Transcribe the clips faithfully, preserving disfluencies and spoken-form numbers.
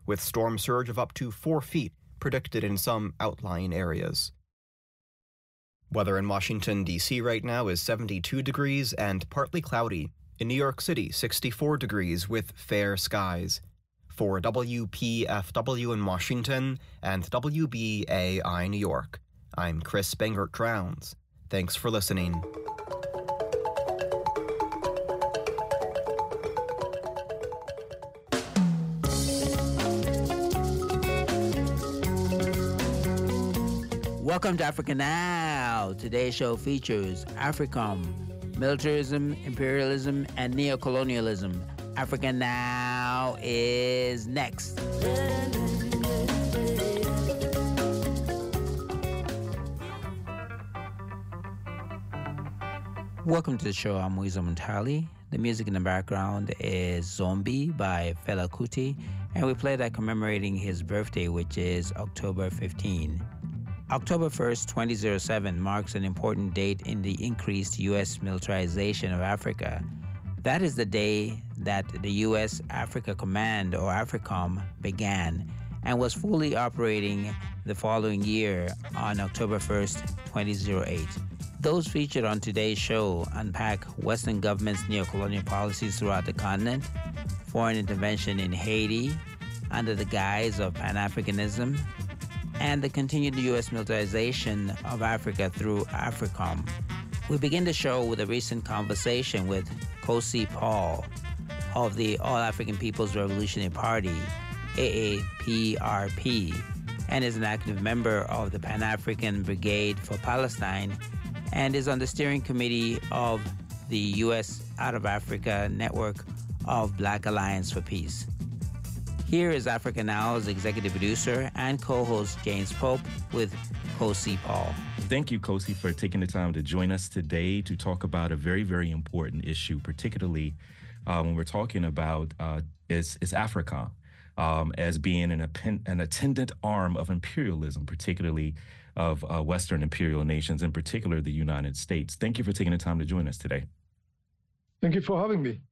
with storm surge of up to four feet predicted in some outlying areas. Weather in Washington, D C right now is seventy-two degrees and partly cloudy. In New York City, sixty-four degrees with fair skies. For W P F W in Washington and W B A I New York, I'm Chris Bangert-Drowns. Thanks for listening. Welcome to Africa Now. Today's show features AFRICOM, militarism, imperialism, and neocolonialism. Africa Now is next. Welcome to the show. I'm Wiza Muntali. The music in the background is Zombie by Fela Kuti, and we play that commemorating his birthday, which is October fifteenth. October first, twenty oh seven marks an important date in the increased U S militarization of Africa. That is the day that the U S Africa Command, or AFRICOM, began and was fully operating the following year on October first, twenty oh eight. Those featured on today's show unpack Western governments' neocolonial policies throughout the continent, foreign intervention in Haiti under the guise of Pan-Africanism, and the continued U S militarization of Africa through AFRICOM. We begin the show with a recent conversation with Kosi Paul of the All-African People's Revolutionary Party, A A P R P, and is an active member of the Pan-African Brigade for Palestine and is on the steering committee of the U S Out of Africa Network of Black Alliance for Peace. Here is Africa Now's executive producer and co-host James Pope with Kosi Paul. Thank you, Kosi, for taking the time to join us today to talk about a very, very important issue, particularly uh, when we're talking about uh, is, is Africa um, as being an, an attendant arm of imperialism, particularly of uh, Western imperial nations, in particular the United States. Thank you for taking the time to join us today. Thank you for having me.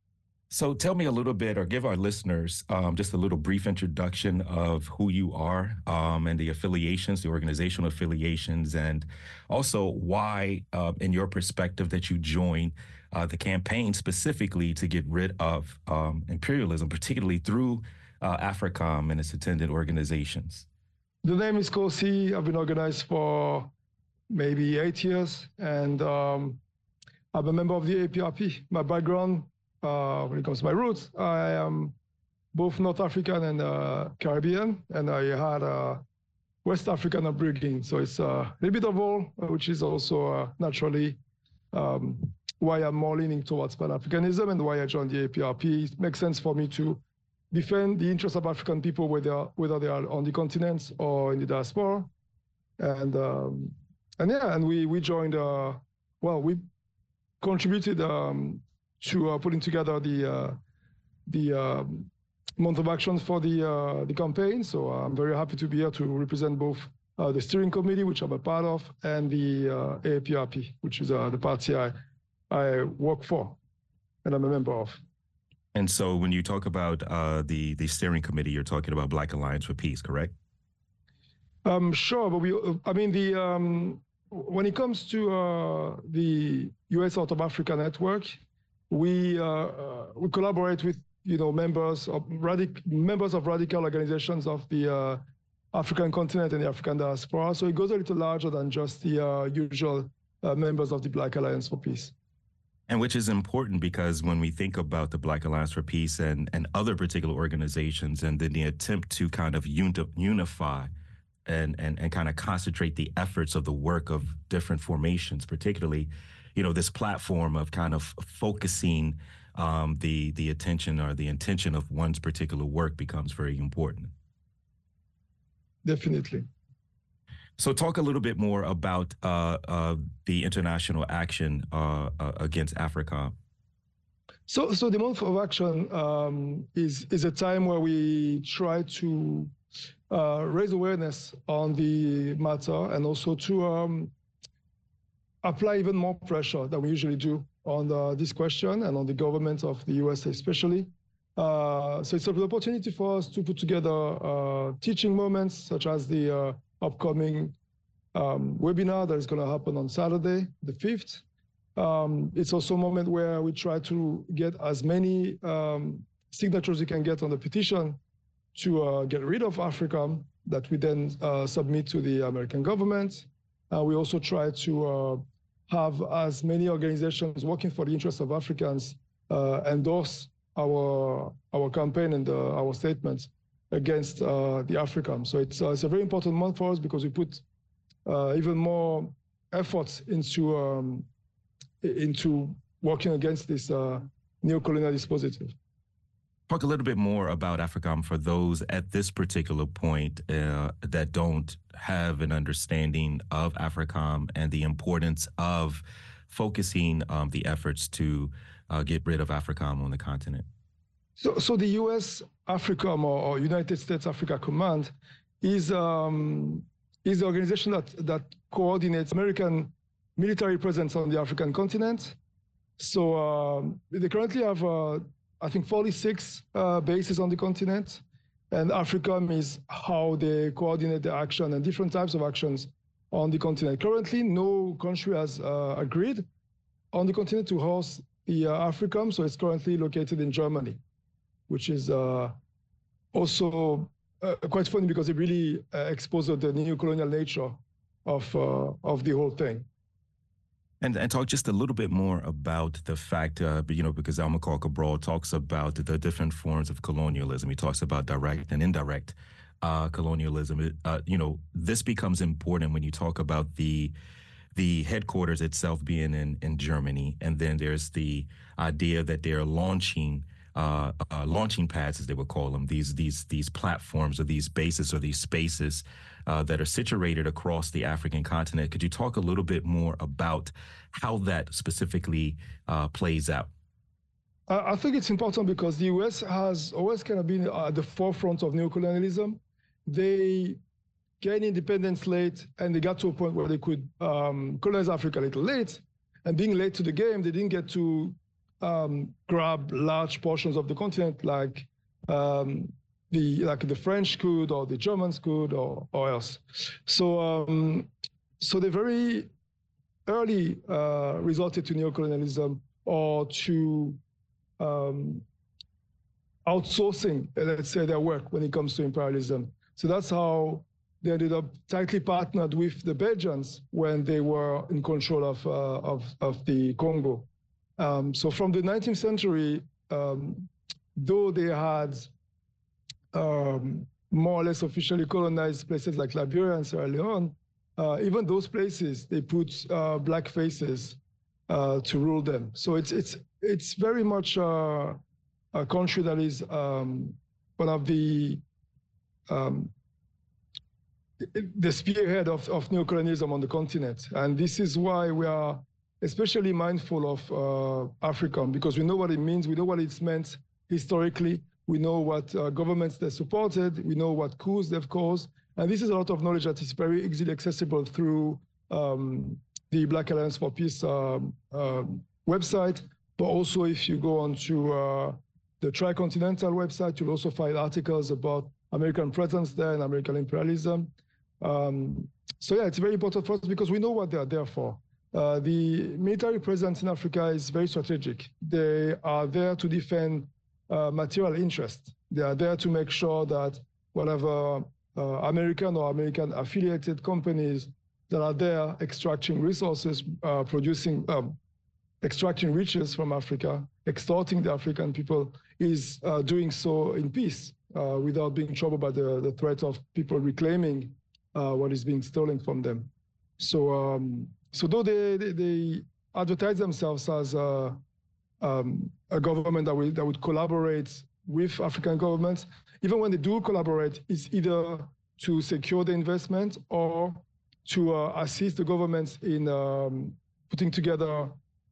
So tell me a little bit, or give our listeners um, just a little brief introduction of who you are um, and the affiliations, the organizational affiliations, and also why, uh, in your perspective, that you joined uh, the campaign specifically to get rid of um, imperialism, particularly through uh, AFRICOM and its attendant organizations. The name is Kosi. I've been organized for maybe eight years, and um, I'm a member of the A P R P. My background, Uh, when it comes to my roots, I am both North African and uh, Caribbean, and I had a West African upbringing. So it's a little bit of all, which is also uh, naturally um, why I'm more leaning towards Pan-Africanism and why I joined the A P R P. It makes sense for me to defend the interests of African people, whether, whether they are on the continent or in the diaspora. And um, and yeah, and we, we joined, uh, well, we contributed um, to uh, putting together the uh, the uh, month of action for the uh, the campaign. So I'm very happy to be here to represent both uh, the steering committee, which I'm a part of, and the uh, A P R P, which is uh, the party I I work for and I'm a member of. And so when you talk about uh, the the steering committee, you're talking about Black Alliance for Peace, correct? Um, sure, but we I mean the um, when it comes to uh, the U S Out of Africa network, we uh, uh, we collaborate with you know members of radic members of radical organizations of the uh, African continent and the African diaspora. So it goes a little larger than just the uh, usual uh, members of the Black Alliance for Peace. And which is important because when we think about the Black Alliance for Peace and, and other particular organizations and then the attempt to kind of uni unify and, and, and kind of concentrate the efforts of the work of different formations, particularly, you know, this platform of kind of focusing um, the, the attention or the intention of one's particular work becomes very important. Definitely. So talk a little bit more about uh, uh, the international action uh, uh, against AFRICOM. So, so the month of action um, is is a time where we try to uh, raise awareness on the matter and also to um, apply even more pressure than we usually do on the, this question and on the government of the U S especially. Uh, so it's an opportunity for us to put together uh, teaching moments, such as the uh, upcoming um, webinar that is going to happen on Saturday, the fifth. Um, it's also a moment where we try to get as many um, signatures we can get on the petition to uh, get rid of AFRICOM that we then uh, submit to the American government. Uh, we also try to uh, have as many organizations working for the interests of Africans uh, endorse our our campaign and uh, our statements against uh, the AFRICOM. So it's, uh, it's a very important month for us because we put uh, even more efforts into um, into working against this uh, neo-colonial dispositive. Talk a little bit more about AFRICOM for those at this particular point uh, that don't have an understanding of AFRICOM and the importance of focusing um, the efforts to uh, get rid of AFRICOM on the continent. So, so the U S AFRICOM or, or United States Africa Command is um, is the organization that that coordinates American military presence on the African continent. So um, they currently have, uh, I think, forty-six uh, bases on the continent, and AFRICOM is how they coordinate the action and different types of actions on the continent. Currently, no country has uh, agreed on the continent to host the uh, AFRICOM, so it's currently located in Germany, which is uh, also uh, quite funny because it really uh, exposes the neo-colonial nature of, uh, of the whole thing. And, and talk just a little bit more about the fact, uh, you know, because Amilcar Cabral talks about the different forms of colonialism. He talks about direct and indirect uh, colonialism. Uh, you know, this becomes important when you talk about the the headquarters itself being in, in Germany. And then there's the idea that they're launching uh, uh, launching pads, as they would call them, these these these platforms or these bases or these spaces uh, that are situated across the African continent. Could you talk a little bit more about how that specifically uh, plays out? I think it's important because the U S has always kind of been at the forefront of neocolonialism. They gained independence late, and they got to a point where they could um, colonize Africa a little late. And being late to the game, they didn't get to um, grab large portions of the continent like um, the like the French could, or the Germans could, or, or else. So, um, so they very early uh, resorted to neocolonialism or to um, outsourcing, let's say, their work when it comes to imperialism. So that's how they ended up tightly partnered with the Belgians when they were in control of, uh, of, of the Congo. Um, so from the nineteenth century, um, though they had um, more or less officially colonized places like Liberia and Sierra Leone, uh, even those places, they put uh, black faces uh, to rule them. So it's, it's, it's very much uh, a country that is um, one of the um, the spearhead of, of neocolonialism on the continent. And this is why we are especially mindful of uh, AFRICOM, because we know what it means, we know what it's meant historically, we know what uh, governments they supported, we know what coups they've caused, and this is a lot of knowledge that is very easily accessible through um, the Black Alliance for Peace um, um, website, but also if you go onto uh, the Tricontinental website, you'll also find articles about American presence there and American imperialism. Um, so yeah, it's very important for us because we know what they are there for. Uh, the military presence in Africa is very strategic. They are there to defend uh, material interests. They are there to make sure that whatever uh, American or American affiliated companies that are there extracting resources, uh, producing, um, extracting riches from Africa, extorting the African people, is uh, doing so in peace uh, without being troubled by the, the threat of people reclaiming uh, what is being stolen from them. So, um, so though they, they, they advertise themselves as a, um, a government that, will, that would collaborate with African governments, even when they do collaborate, it's either to secure the investment or to uh, assist the governments in um, putting together,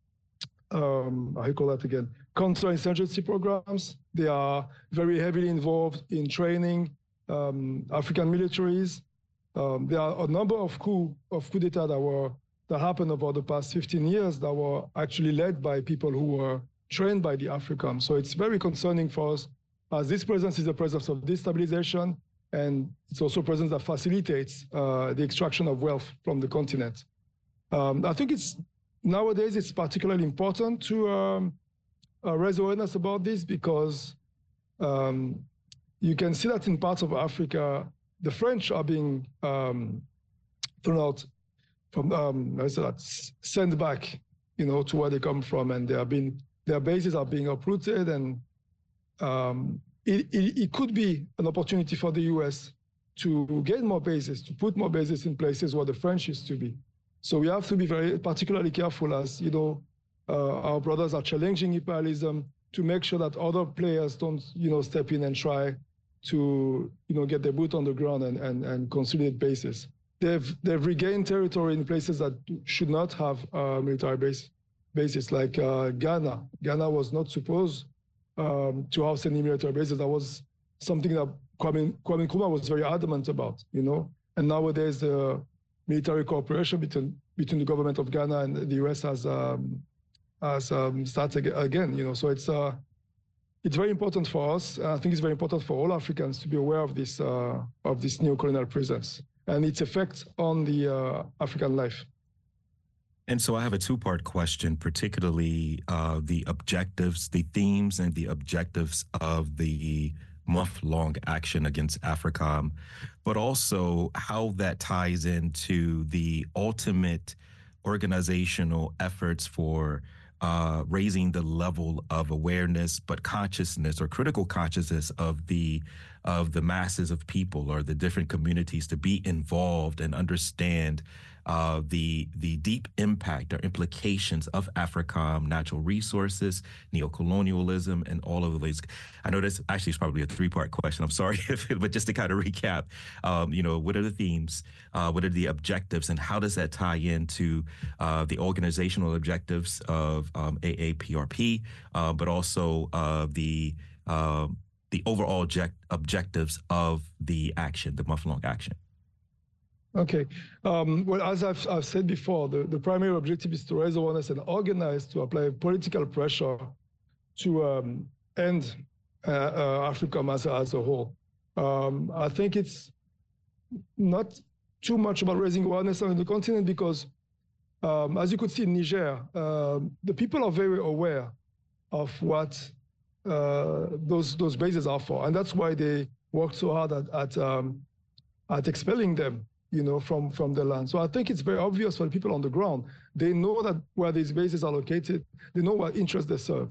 um, how do you call that again, counterinsurgency programs. They are very heavily involved in training um, African militaries. Um, there are a number of coup of coup d'etat that were that happened over the past fifteen years that were actually led by people who were trained by the AFRICOM. So it's very concerning for us, as this presence is a presence of destabilization, and it's also a presence that facilitates uh, the extraction of wealth from the continent. Um, I think it's nowadays it's particularly important to um, uh, raise awareness about this, because um, you can see that in parts of Africa, the French are being um, thrown out from, um, I said that, sent back, you know, to where they come from, and they have been, their bases are being uprooted, and um, it, it, it could be an opportunity for the U S to get more bases, to put more bases in places where the French used to be. So we have to be very particularly careful, as, you know, uh, our brothers are challenging imperialism, to make sure that other players don't, you know, step in and try to, you know, get their boot on the ground and, and, and consolidate bases. They've, they've regained territory in places that should not have uh, military base, bases, like uh, Ghana. Ghana was not supposed um, to house any military bases. That was something that Kwame, Kwame Nkrumah was very adamant about, you know. And nowadays, the military cooperation between between the government of Ghana and the U S has um, has um, started again, you know. So it's uh, it's very important for us. I think it's very important for all Africans to be aware of this uh, of this neo-colonial presence and its effect on the uh, African life. And so I have a two-part question, particularly uh, the objectives, the themes and the objectives of the month-long action against AFRICOM, but also how that ties into the ultimate organizational efforts for uh, raising the level of awareness, but consciousness or critical consciousness of the of the masses of people or the different communities to be involved and understand uh, the the deep impact or implications of AFRICOM, natural resources, neocolonialism, and all of these. I know this actually is probably a three-part question. I'm sorry, but just to kind of recap, um, you know, what are the themes, uh, what are the objectives, and how does that tie into uh, the organizational objectives of um, A A P R P, uh, but also uh, the uh, the overall object objectives of the action, the month-long action? Okay. Um, well, as I've, I've said before, the, the primary objective is to raise awareness and organize to apply political pressure to um, end uh, uh, AFRICOM as, as a whole. Um, I think it's not too much about raising awareness on the continent because, um, as you could see in Niger, uh, the people are very aware of what uh, those those bases are for, and that's why they worked so hard at at, um, at expelling them, you know, from, from the land. So I think it's very obvious for the people on the ground. They know that where these bases are located, they know what interests they serve.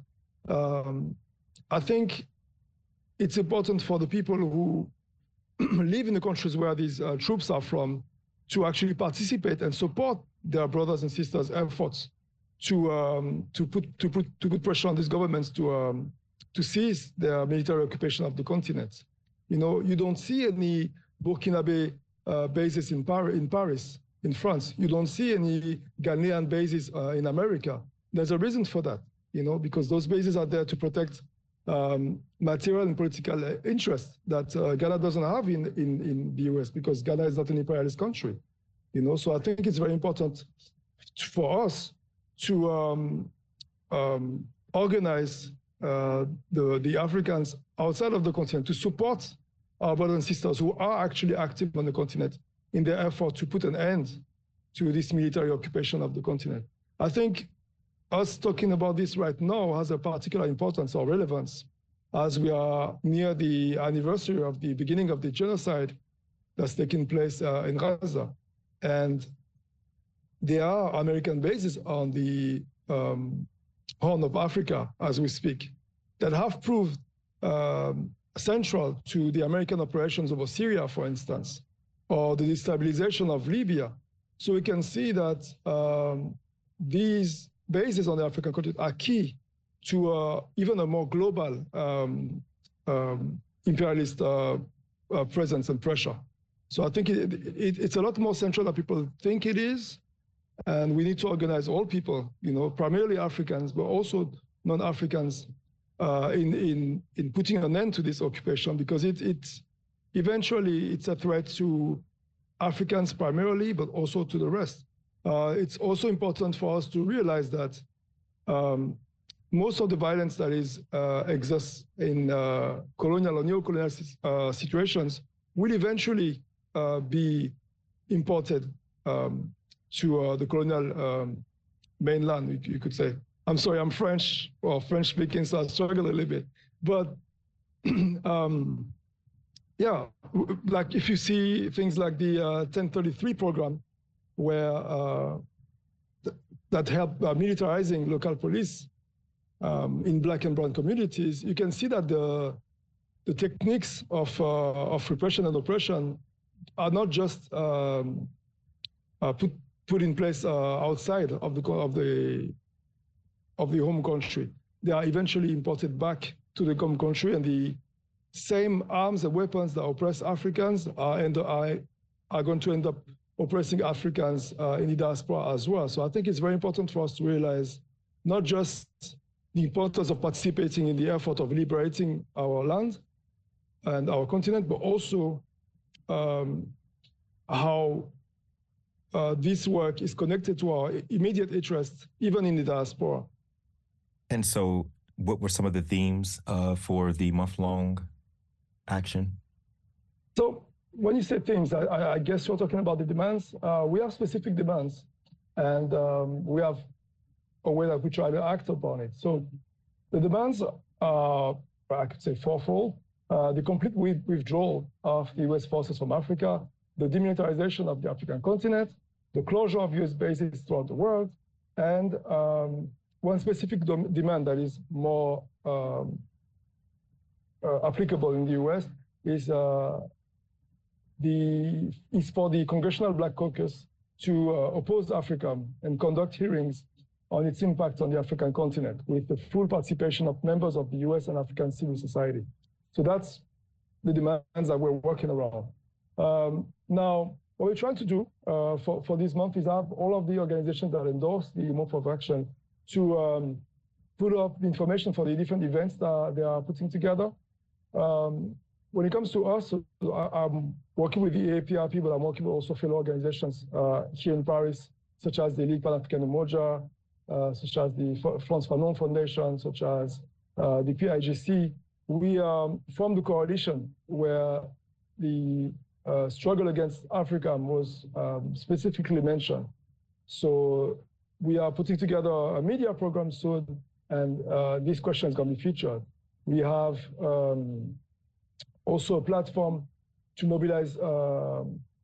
Um, I think it's important for the people who live in the countries where these uh, troops are from to actually participate and support their brothers and sisters' efforts to um, to put to put to put pressure on these governments to um, to cease their military occupation of the continent. You know, you don't see any Burkinabe Uh, bases in, Par in Paris, in France. You don't see any Ghanaian bases uh, in America. There's a reason for that, you know, because those bases are there to protect um, material and political interests that uh, Ghana doesn't have in, in, in the U S because Ghana is not an imperialist country, you know. So I think it's very important for us to um, um, organize uh, the, the Africans outside of the continent to support our brothers and sisters who are actually active on the continent in their effort to put an end to this military occupation of the continent. I think us talking about this right now has a particular importance or relevance as we are near the anniversary of the beginning of the genocide that's taking place uh, in Gaza. And there are American bases on the um, Horn of Africa as we speak that have proved um, central to the American operations over Syria, for instance, or the destabilization of Libya. So we can see that um, these bases on the African continent are key to uh, even a more global um, um, imperialist uh, uh, presence and pressure. So I think it, it, it's a lot more central than people think it is, and we need to organize all people, you know, primarily Africans, but also non-Africans, Uh, in, in, in putting an end to this occupation, because it, it eventually it's a threat to Africans primarily, but also to the rest. Uh, it's also important for us to realize that um, most of the violence that is uh, exists in uh, colonial or neo-colonial uh, situations will eventually uh, be imported um, to uh, the colonial um, mainland, you, you could say. I'm sorry, I'm French or French speaking, so I struggle a little bit. But um, yeah, like if you see things like the uh, ten thirty-three program, where uh, th that help uh, militarizing local police um, in black and brown communities, you can see that the the techniques of uh, of repression and oppression are not just um, uh, put put in place uh, outside of the of the of the home country. They are eventually imported back to the home country, and the same arms and weapons that oppress Africans are, end, are, are going to end up oppressing Africans uh, in the diaspora as well. So I think it's very important for us to realize not just the importance of participating in the effort of liberating our land and our continent, but also um, how uh, this work is connected to our immediate interests, even in the diaspora. And so what were some of the themes uh, for the month-long action? So when you say themes, I, I guess you're talking about the demands. Uh, we have specific demands, and um, we have a way that we try to act upon it. So the demands are, I could say, fourfold. Uh, the complete withdrawal of the U S forces from Africa, the demilitarization of the African continent, the closure of U S bases throughout the world, and um, one specific demand that is more um, uh, applicable in the U S is uh, the is for the Congressional Black Caucus to uh, oppose Africa and conduct hearings on its impact on the African continent with the full participation of members of the U S and African civil society. So that's the demands that we're working around. Um, now, what we're trying to do uh, for, for this month is have all of the organizations that endorse the month of action to um, put up the information for the different events that they are putting together. Um, when it comes to us, I'm working with the A P R P, but I'm working with also fellow organizations uh, here in Paris, such as the Ligue Pan-Africaine Umoja, uh, such as the Frantz Fanon Foundation, such as uh, the P I G C. We um, formed a coalition where the uh, struggle against Africa was um, specifically mentioned. So we are putting together a media program soon, and uh, this question is going to be featured. We have um, also a platform to mobilize uh,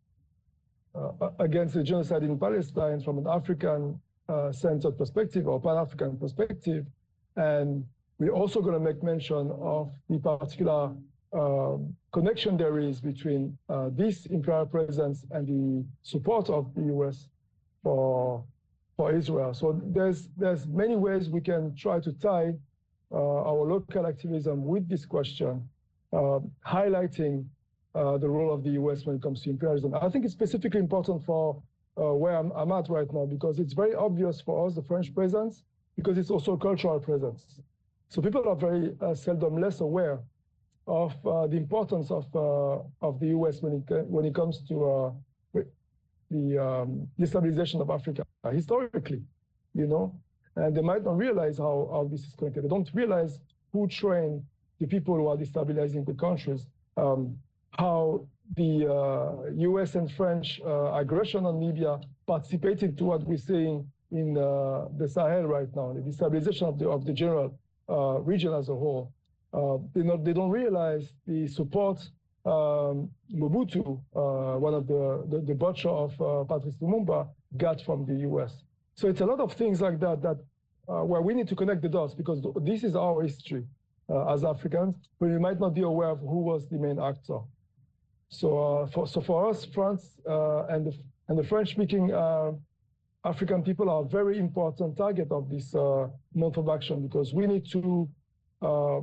uh, against the genocide in Palestine from an African-centered uh, perspective or Pan-African perspective. And we're also going to make mention of the particular uh, connection there is between uh, this imperial presence and the support of the U S for, for Israel. So there's, there's many ways we can try to tie uh, our local activism with this question, uh, highlighting uh, the role of the U S when it comes to imperialism. I think it's specifically important for uh, where I'm, I'm at right now, because it's very obvious for us, the French presence, because it's also a cultural presence. So people are very uh, seldom less aware of uh, the importance of uh, of the U S when it when it comes to uh, the um, destabilization of Africa uh, historically, you know, and they might not realize how, how this is connected. They don't realize who trained the people who are destabilizing the countries, um, how the uh, U S and French uh, aggression on Libya participated to what we're seeing in uh, the Sahel right now, the destabilization of the of the general Uh, region as a whole. Uh, they, not, they don't realize the support um, Mobutu, uh, one of the, the, the butcher of uh, Patrice Lumumba, got from the U S. So it's a lot of things like that, that uh, where we need to connect the dots, because th this is our history uh, as Africans, but we might not be aware of who was the main actor. So, uh, for, so for us, France uh, and, the, and the French-speaking uh, African people are a very important target of this uh, month of action, because we need to uh,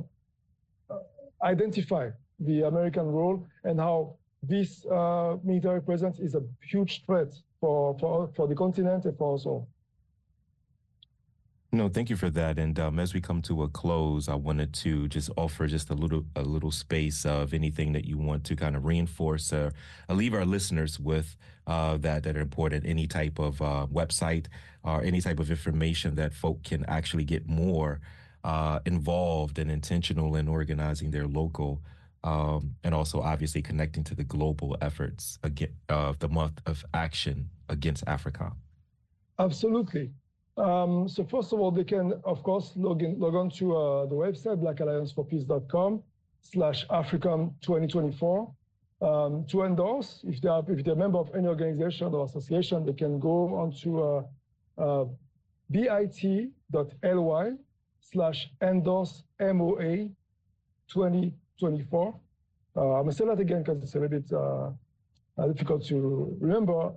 identify the American role and how this uh, military presence is a huge threat for, for, for the continent and for us all. No, thank you for that. And um, as we come to a close, I wanted to just offer just a little a little space of anything that you want to kind of reinforce or uh, leave our listeners with uh, that that are important. Any type of uh, website or any type of information that folk can actually get more uh, involved and intentional in organizing their local, um, and also obviously connecting to the global efforts again, of uh, the month of action against AFRICOM? Absolutely. Um, so first of all, they can, of course, log, in, log on to uh, the website, black alliance for peace dot com slash AFRICOM twenty twenty-four. Um, to endorse, if they are if they're a member of any organization or association, they can go on to uh, uh, bit.ly slash endorse M O A twenty twenty-four. Uh, I'm going to say that again because it's a little bit uh, difficult to remember.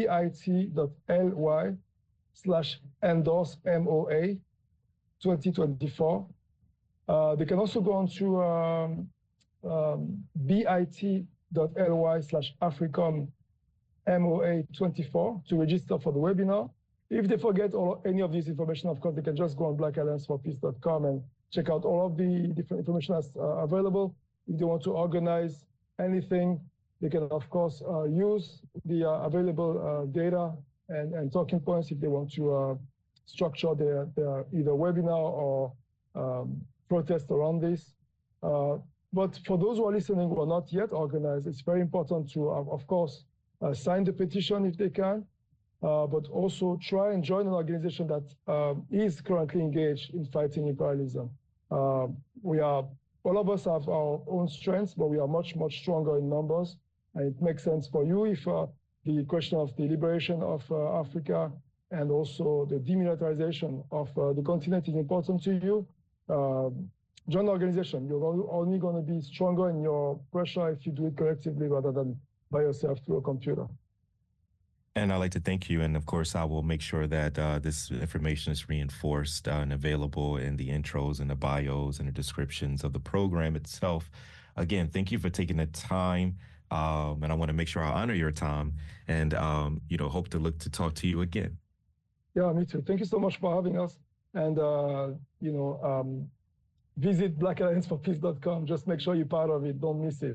bit.ly slash endorse M O A twenty twenty-four. Uh, they can also go on to um, um, bit.ly slash AFRICOM M O A twenty-four to register for the webinar. If they forget all, any of this information, of course, they can just go on black alliance for peace dot com and check out all of the different information that's uh, available. If they want to organize anything, they can, of course, uh, use the uh, available uh, data and, and talking points if they want to uh, structure their, their either webinar or um, protest around this. Uh, but for those who are listening who are not yet organized, it's very important to, uh, of course, uh, sign the petition if they can. Uh, but also try and join an organization that um, is currently engaged in fighting imperialism. Uh, we are, all of us have our own strengths, but we are much, much stronger in numbers. And it makes sense for you if uh, the question of the liberation of uh, Africa and also the demilitarization of uh, the continent is important to you. Uh, join the organization. You're only going to be stronger in your pressure if you do it collectively rather than by yourself through a computer. And I'd like to thank you. And of course, I will make sure that uh, this information is reinforced uh, and available in the intros and the bios and the descriptions of the program itself. Again, thank you for taking the time. Um, and I want to make sure I honor your time and, um, you know, hope to look to talk to you again. Yeah, me too. Thank you so much for having us. And, uh, you know, um, visit black alliance for peace dot com. Just make sure you're part of it. Don't miss it.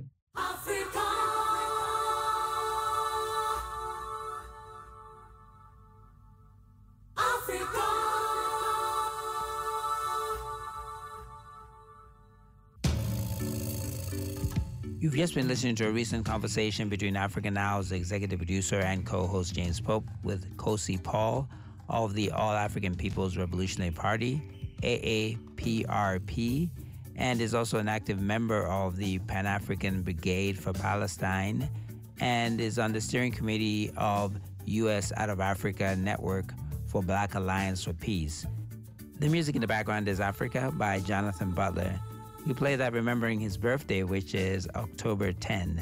You've just been listening to a recent conversation between Africa Now's executive producer and co-host James Pope with Kosi Paul of the All-African People's Revolutionary Party, A A P R P, and is also an active member of the Pan-African Brigade for Palestine and is on the steering committee of U S Out of Africa Network for Black Alliance for Peace. The music in the background is Africa by Jonathan Butler. We play that remembering his birthday, which is October tenth.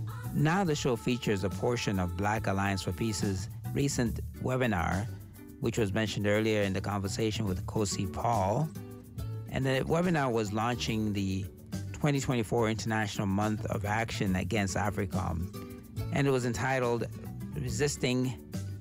Now the show features a portion of Black Alliance for Peace's recent webinar, which was mentioned earlier in the conversation with Kosi Paul. And the webinar was launching the twenty twenty-four International Month of Action Against AFRICOM. And it was entitled Resisting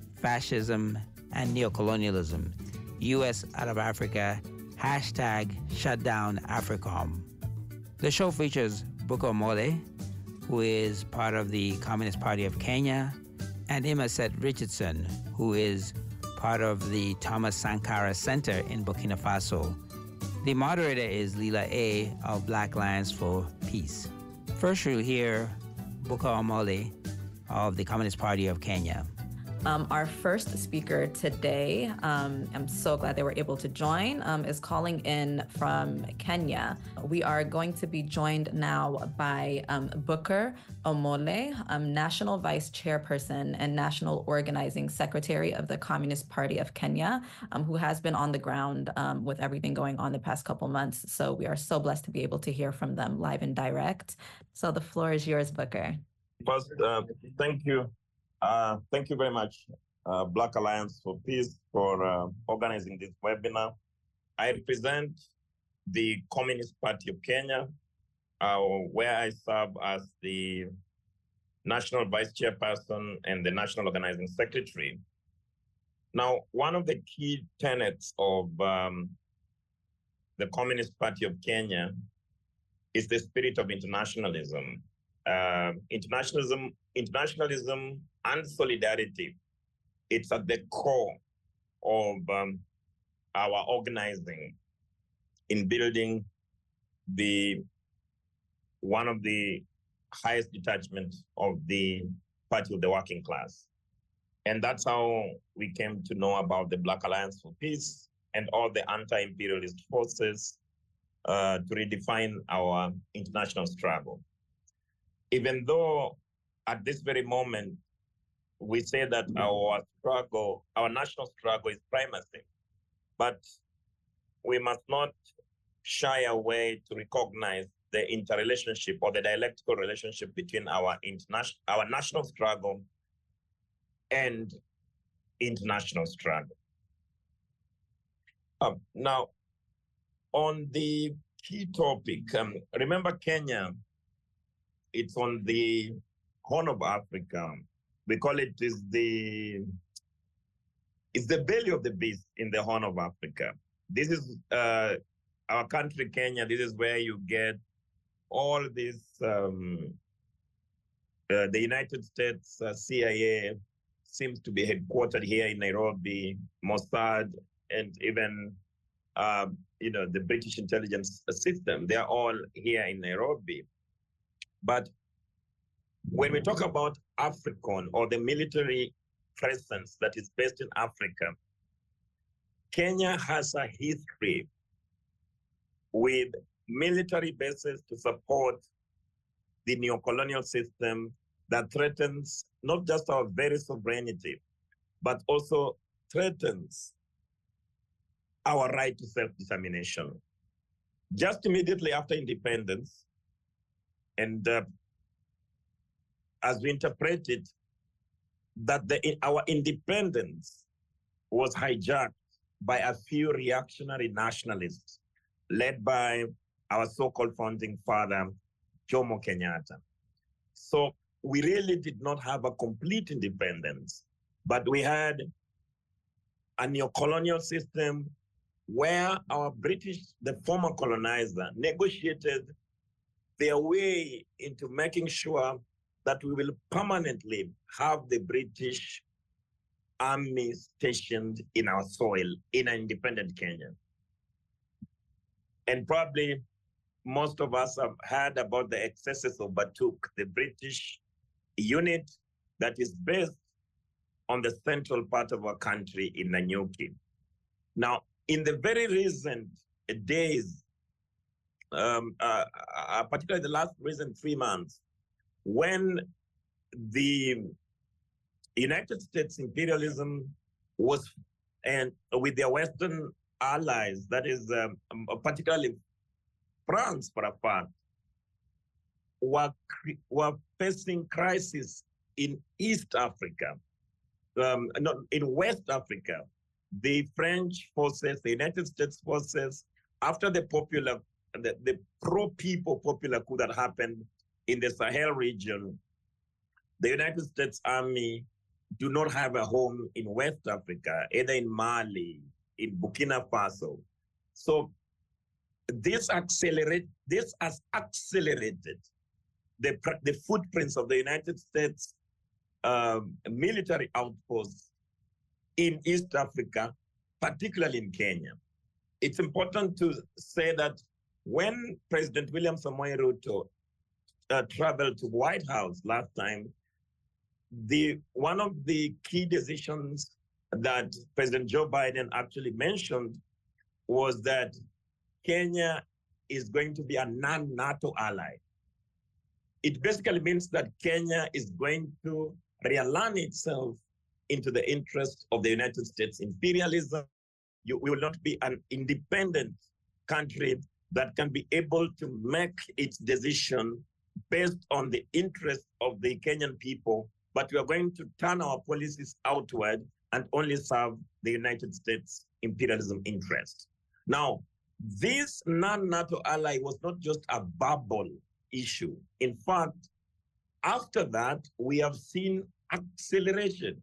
Fascism and Neocolonialism, U S Out of Africa, hashtag Shutdown AFRICOM. The show features Bukka Omole, who is part of the Communist Party of Kenya, and Immerset Richardson, who is part of the Thomas Sankara Center in Burkina Faso. The moderator is Lila A. of Black Alliance for Peace. First, you'll hear Bukka Omole of the Communist Party of Kenya. Um, our first speaker today, um, I'm so glad they were able to join, um, is calling in from Kenya. We are going to be joined now by um, Bukka Omole, um, National Vice Chairperson and National Organizing Secretary of the Communist Party of Kenya, um, who has been on the ground um, with everything going on the past couple months. So we are so blessed to be able to hear from them live and direct. So the floor is yours, Bukka. First, uh, thank you. Uh, thank you very much, uh, Black Alliance for Peace, for uh, organizing this webinar. I represent the Communist Party of Kenya, uh, where I serve as the National Vice Chairperson and the National Organizing Secretary. Now, one of the key tenets of um, the Communist Party of Kenya is the spirit of internationalism. Uh, internationalism, internationalism and solidarity, it's at the core of um, our organizing. in building the one of the highest detachment of the Party of the Working Class. And that's how we came to know about the Black Alliance for Peace and all the anti-imperialist forces uh, to redefine our international struggle. Even though at this very moment, we say that our struggle, our national struggle is primacy, but we must not shy away to recognize the interrelationship or the dialectical relationship between our international, our national struggle and international struggle. Um, now, on the key topic, um, remember Kenya, it's on the Horn of Africa. We call it is the, it's the belly of the beast in the Horn of Africa. This is uh, our country, Kenya. This is where you get all this, um, uh, the United States uh, C I A seems to be headquartered here in Nairobi, Mossad, and even, uh, you know, the British intelligence system. They are all here in Nairobi. But when we talk about AFRICOM or the military presence that is based in Africa, Kenya has a history with military bases to support the neocolonial system that threatens not just our very sovereignty, but also threatens our right to self-determination. Just immediately after independence, and uh, as we interpret it, that the, our independence was hijacked by a few reactionary nationalists led by our so-called founding father, Jomo Kenyatta. So we really did not have a complete independence, but we had a neo-colonial system where our British, the former colonizer, negotiated their way into making sure that we will permanently have the British army stationed in our soil in an independent Kenya. And probably most of us have heard about the excesses of Batuk, the British unit that is based on the central part of our country in Nanyuki. Now, in the very recent days, um, uh, uh, particularly the last recent three months, when the United States imperialism was, and with their Western allies, that is um, particularly France for a fact, were, were facing crisis in East Africa, um, not in West Africa. The French forces, the United States forces, after the popular, the, the pro-people popular coup that happened in the Sahel region, the United States Army do not have a home in West Africa, either in Mali, in Burkina Faso. So this accelerate, this has accelerated the, the footprints of the United States um, military outposts in East Africa, particularly in Kenya. It's important to say that when President William Samoei Ruto uh, traveled to White House last time, the one of the key decisions that President Joe Biden actually mentioned was that Kenya is going to be a non-NATO ally. It basically means that Kenya is going to realign itself into the interest of the United States imperialism. You will not be an independent country that can be able to make its decision based on the interest of the Kenyan people, but we are going to turn our policies outward and only serve the United States imperialism interest. Now, this non-NATO ally was not just a bubble issue. In fact, after that, we have seen acceleration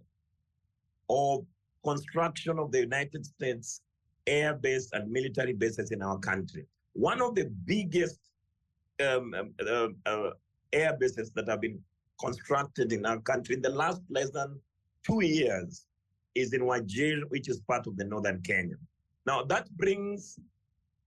of construction of the United States air base and military bases in our country. One of the biggest um, uh, uh, air bases that have been constructed in our country in the last less than two years is in Wajir, which is part of the northern Kenya. Now that brings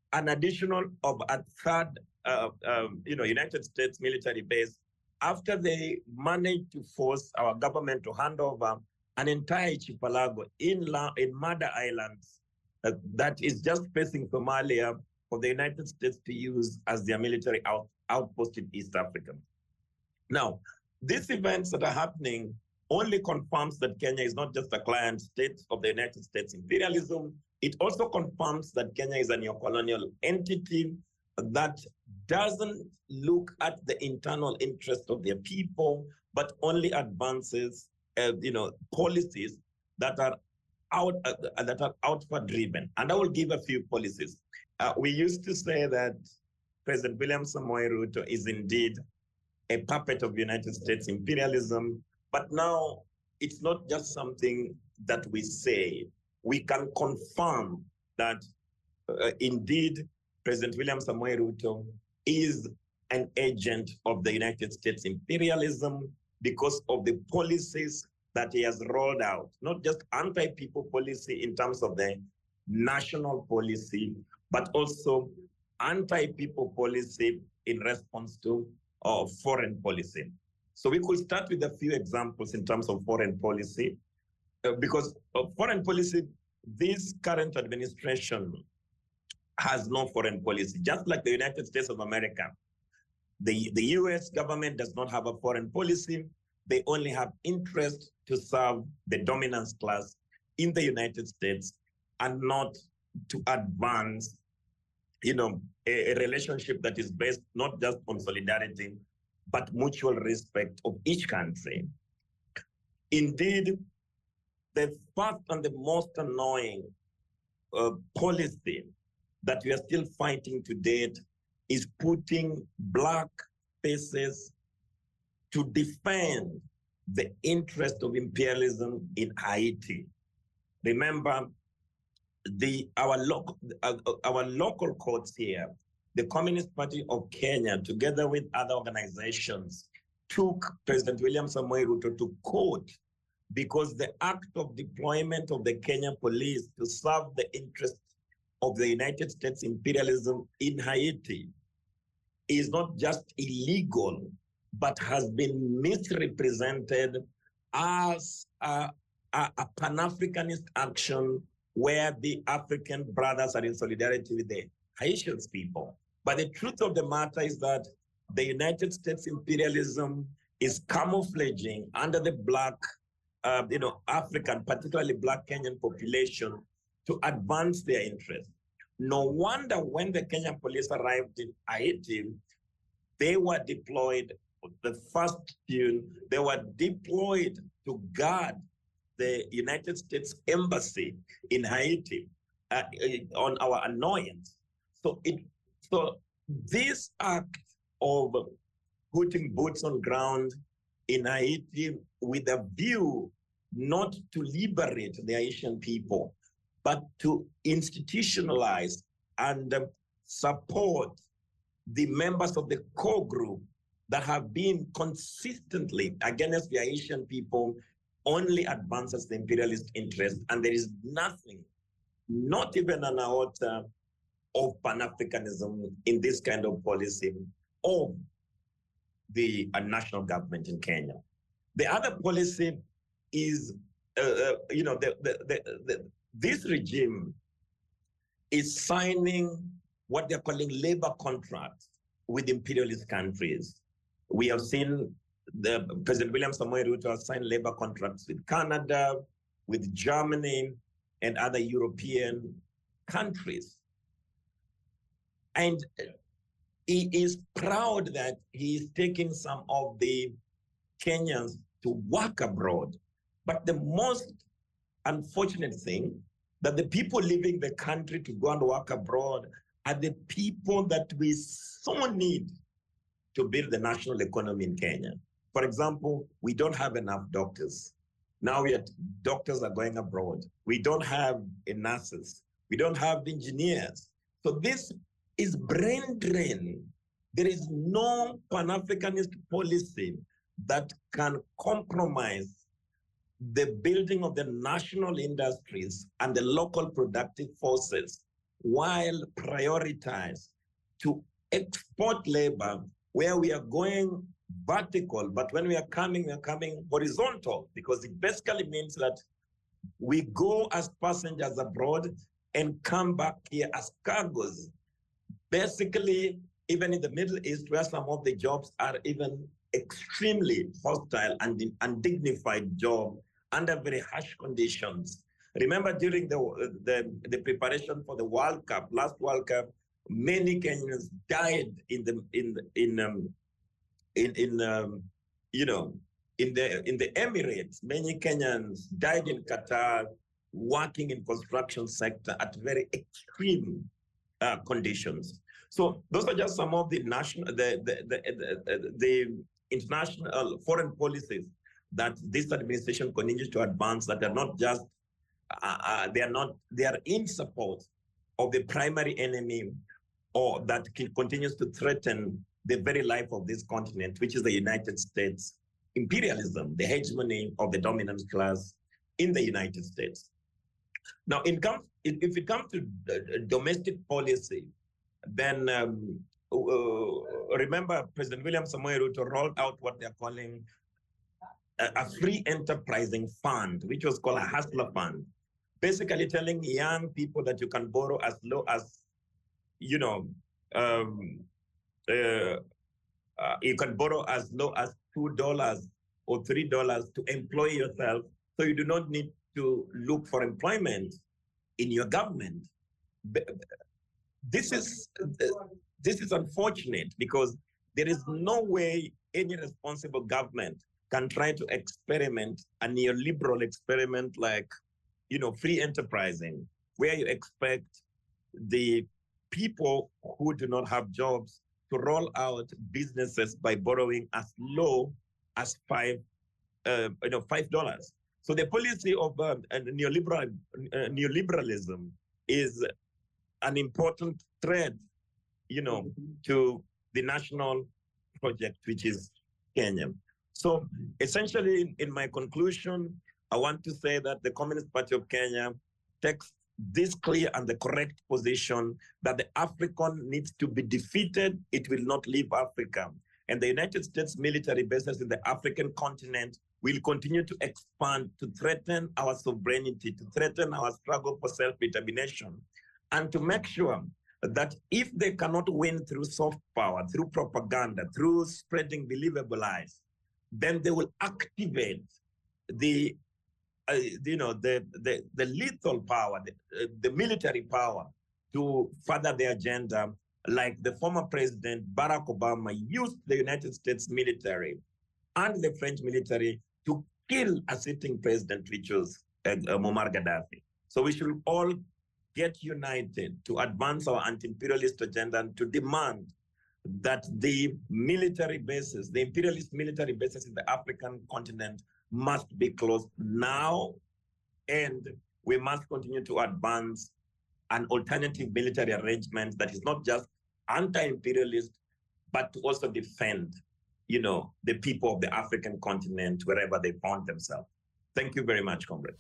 an additional of a third, uh, um, you know, United States military base after they managed to force our government to hand over an entire archipelago in, La- in Mada Islands uh, that is just facing Somalia for the United States to use as their military out, outpost in East Africa. Now, these events that are happening only confirms that Kenya is not just a client state of the United States imperialism. It also confirms that Kenya is a neocolonial entity that doesn't look at the internal interest of their people, but only advances, uh, you know, policies that are out uh, that are outward driven. And I will give a few policies. Uh, we used to say that President William Samoei Ruto is indeed a puppet of United States imperialism, but now it's not just something that we say. We can confirm that uh, indeed President William Samoei Ruto is an agent of the United States imperialism because of the policies that he has rolled out, not just anti-people policy in terms of the national policy, but also anti-people policy in response to uh, foreign policy. So we could start with a few examples in terms of foreign policy, uh, because of foreign policy, this current administration has no foreign policy, just like the United States of America. The, the U S government does not have a foreign policy. They only have interest to serve the dominance class in the United States and not to advance, you know, a, a relationship that is based not just on solidarity, but mutual respect of each country. Indeed, the first and the most annoying uh, policy that we are still fighting to date is putting Black faces to defend the interest of imperialism in Haiti. Remember, the our local uh, our local courts here, the Communist Party of Kenya, together with other organizations, took President William Samoei Ruto to court because the act of deployment of the Kenyan police to serve the interests of the United States imperialism in Haiti is not just illegal, but has been misrepresented as a, a, a Pan-Africanist action where the African brothers are in solidarity with the Haitian people. But the truth of the matter is that the United States imperialism is camouflaging under the Black, uh, you know, African, particularly Black Kenyan population to advance their interests. No wonder when the Kenyan police arrived in Haiti, they were deployed, the first tune, they were deployed to guard the United States Embassy in Haiti uh, on our annoyance. So, it, so this act of putting boots on ground in Haiti with a view not to liberate the Haitian people, but to institutionalize and um, support the members of the core group that have been consistently against the Haitian people only advances the imperialist interest. And there is nothing, not even an iota of Pan-Africanism in this kind of policy of the uh, national government in Kenya. The other policy is, uh, uh, you know, the, the, the, the, this regime is signing what they're calling labor contracts with imperialist countries. We have seen the President William Samoei Ruto has signed labor contracts with Canada, with Germany, and other European countries. And he is proud that he is taking some of the Kenyans to work abroad. But the most unfortunate thing, that the people leaving the country to go and work abroad are the people that we so need to build the national economy in Kenya. For example, we don't have enough doctors. Now we are, doctors are going abroad. We don't have nurses. We don't have engineers. So this is brain drain. There is no Pan-Africanist policy that can compromise the building of the national industries and the local productive forces while prioritize to export labor where we are going vertical, but when we are coming, we are coming horizontal, because it basically means that we go as passengers abroad and come back here as cargoes. Basically, even in the Middle East, where some of the jobs are even extremely hostile and undignified job under very harsh conditions. Remember, during the, the, the preparation for the World Cup, last World Cup, many Kenyans died in the in in um, in in um, you know in the in the Emirates. Many Kenyans died in Qatar working in construction sector at very extreme uh, conditions. So those are just some of the national the the the, the, the international foreign policies that this administration continues to advance, that are not just uh, uh, they are not they are in support of the primary enemy, or that continues to threaten the very life of this continent, which is the United States imperialism, the hegemony of the dominant class in the United States. Now, in come, if it comes to domestic policy, then um, uh, remember President William Samoei Ruto rolled out what they're calling a, a free enterprising fund, which was called a hustler fund, basically telling young people that you can borrow as low as, you know, um, uh, uh, you can borrow as low as two dollars or three dollars to employ yourself, so you do not need to look for employment in your government. This is this is unfortunate, because there is no way any responsible government can try to experiment a neoliberal experiment like, you know, free enterprising, where you expect the people who do not have jobs to roll out businesses by borrowing as low as five, uh, you know, five dollars. So the policy of uh, neoliberal uh, neoliberalism is an important thread, you know, to the national project, which is Kenya. So essentially, in, in my conclusion, I want to say that the Communist Party of Kenya takes this clear and the correct position that the African needs to be defeated. It will not leave Africa. And the United States military bases in the African continent will continue to expand to threaten our sovereignty, to threaten our struggle for self-determination, and to make sure that if they cannot win through soft power, through propaganda, through spreading believable lies, then they will activate the Uh, you know, the, the, the lethal power, the, uh, the military power to further their agenda, like the former president Barack Obama used the United States military and the French military to kill a sitting president, which was uh, uh, Muammar Gaddafi. So we should all get united to advance our anti-imperialist agenda and to demand that the military bases, the imperialist military bases in the African continent must be closed now, and we must continue to advance an alternative military arrangement that is not just anti-imperialist, but to also defend, you know, the people of the African continent wherever they found themselves. Thank you very much, comrades.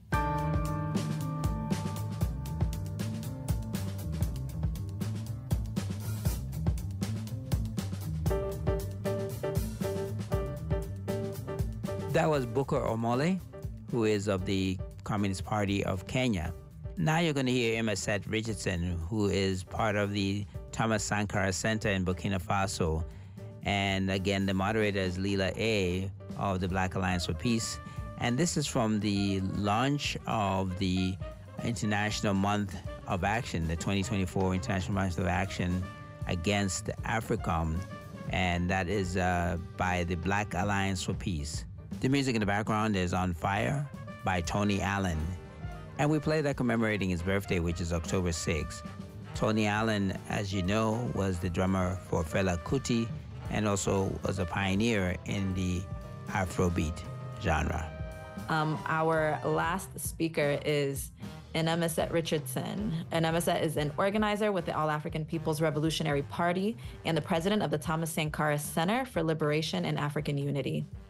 That was Booker Omole, who is of the Communist Party of Kenya. Now you're going to hear Emerset Richardson, who is part of the Thomas Sankara Center in Burkina Faso. And again, the moderator is Leela A. of the Black Alliance for Peace. And this is from the launch of the International Month of Action, the twenty twenty-four International Month of Action against AFRICOM. And that is uh, by the Black Alliance for Peace. The music in the background is On Fire by Tony Allen. And we play that commemorating his birthday, which is October sixth. Tony Allen, as you know, was the drummer for Fela Kuti and also was a pioneer in the Afrobeat genre. Um, our last speaker is Emerset Richardson. Emerset is an organizer with the All African People's Revolutionary Party and the president of the Thomas Sankara Center for Liberation and African Unity.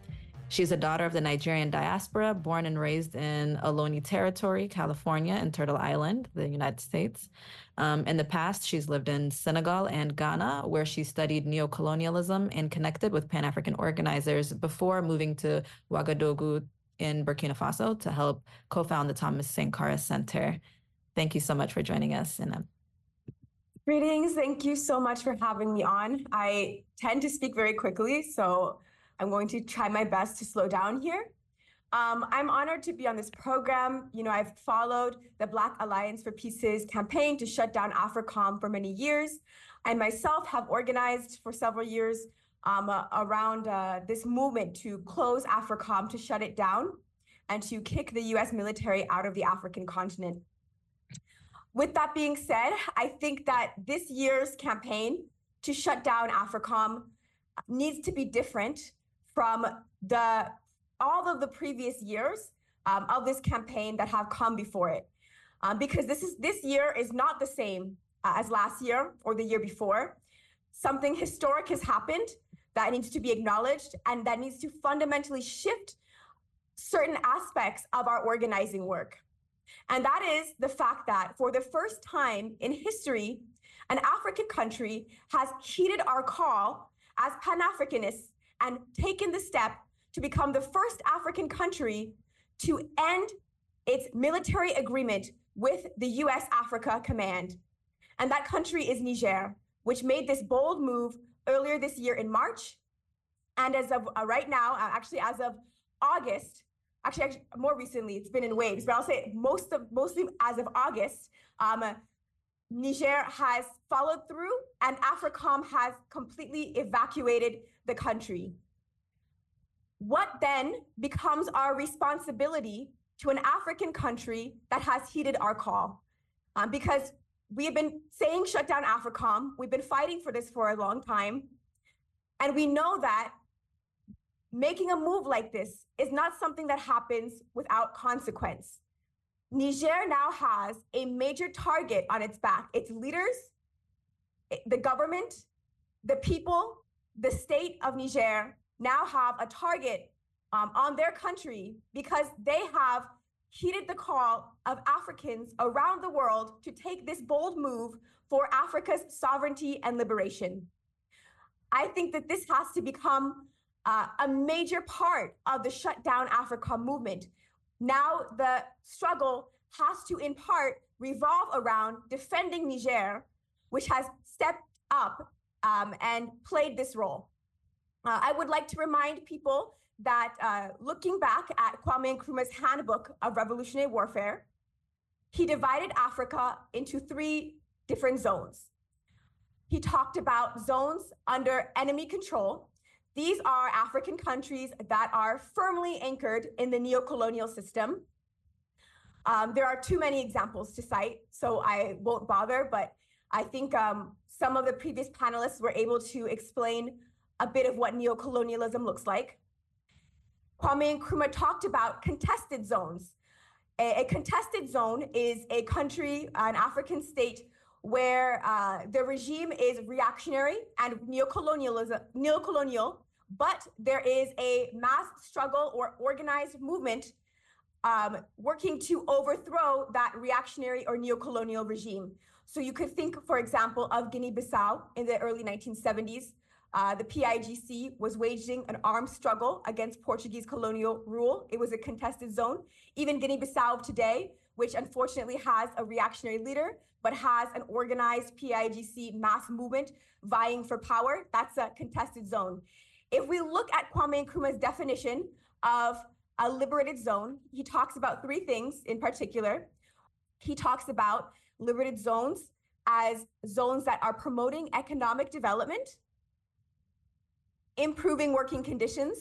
She's a daughter of the Nigerian diaspora, born and raised in Ohlone Territory, California, and Turtle Island, the United States. Um, in the past, she's lived in Senegal and Ghana, where she studied neocolonialism and connected with Pan-African organizers before moving to Ouagadougou in Burkina Faso to help co-found the Thomas Sankara Center. Thank you so much for joining us, Inem. Greetings. Thank you so much for having me on. I tend to speak very quickly, so I'm going to try my best to slow down here. Um, I'm honored to be on this program. You know, I've followed the Black Alliance for Peace's campaign to shut down AFRICOM for many years. I myself have organized for several years um, uh, around uh, this movement to close AFRICOM, to shut it down, and to kick the U S military out of the African continent. With that being said, I think that this year's campaign to shut down AFRICOM needs to be different from the all of the previous years um, of this campaign that have come before it, um, because this is this year is not the same uh, as last year or the year before. Something historic has happened that needs to be acknowledged and that needs to fundamentally shift certain aspects of our organizing work. And that is the fact that for the first time in history, an African country has heeded our call as Pan-Africanists and taken the step to become the first African country to end its military agreement with the U S Africa Command. And that country is Niger, which made this bold move earlier this year in March. And as of uh, right now, uh, actually as of August, actually, actually more recently, it's been in waves, but I'll say most of, mostly as of August, um, Niger has followed through and AFRICOM has completely evacuated the country. What then becomes our responsibility to an African country that has heeded our call? Um, because we have been saying shut down AFRICOM, we've been fighting for this for a long time, and we know that making a move like this is not something that happens without consequence. Niger now has a major target on its back. Its leaders, the government, the people, the state of Niger now have a target um, on their country because they have heeded the call of Africans around the world to take this bold move for Africa's sovereignty and liberation. I think that this has to become uh, a major part of the Shut Down AFRICOM movement. Now the struggle has to, in part, revolve around defending Niger, which has stepped up um, and played this role. Uh, I would like to remind people that uh, looking back at Kwame Nkrumah's handbook of revolutionary warfare, he divided Africa into three different zones. He talked about zones under enemy control. These are African countries that are firmly anchored in the neocolonial system. Um, there are too many examples to cite, so I won't bother, but I think um, some of the previous panelists were able to explain a bit of what neocolonialism looks like. Kwame Nkrumah talked about contested zones. A, a contested zone is a country, an African state, where uh, the regime is reactionary and neocolonialism, neocolonial, but there is a mass struggle or organized movement um, working to overthrow that reactionary or neocolonial regime. So you could think, for example, of Guinea-Bissau in the early nineteen seventies. Uh, the P I G C was waging an armed struggle against Portuguese colonial rule. It was a contested zone. Even Guinea-Bissau today, which unfortunately has a reactionary leader, but has an organized P I G C mass movement vying for power, that's a contested zone. If we look at Kwame Nkrumah's definition of a liberated zone, he talks about three things in particular. He talks about liberated zones as zones that are promoting economic development, improving working conditions,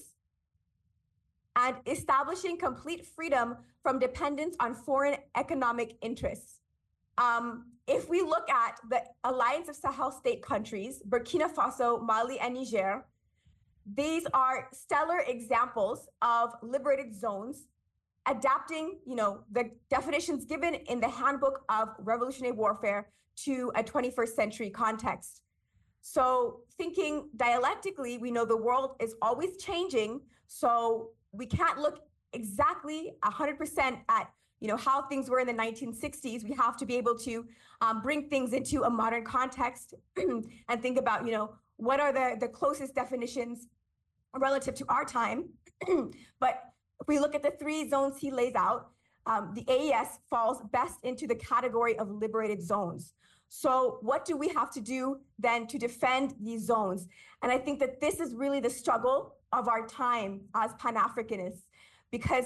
and establishing complete freedom from dependence on foreign economic interests. Um, if we look at the Alliance of Sahel state countries, Burkina Faso, Mali, and Niger, these are stellar examples of liberated zones adapting, you know, the definitions given in the Handbook of Revolutionary Warfare to a twenty-first century context. So thinking dialectically, we know the world is always changing. So we can't look exactly one hundred percent at you know how things were in the nineteen sixties. We have to be able to um, bring things into a modern context and think about you know what are the the closest definitions relative to our time. But if we look at the three zones he lays out, um, the A E S falls best into the category of liberated zones. So what do we have to do then to defend these zones? And I think that this is really the struggle of our time as Pan-Africanists, because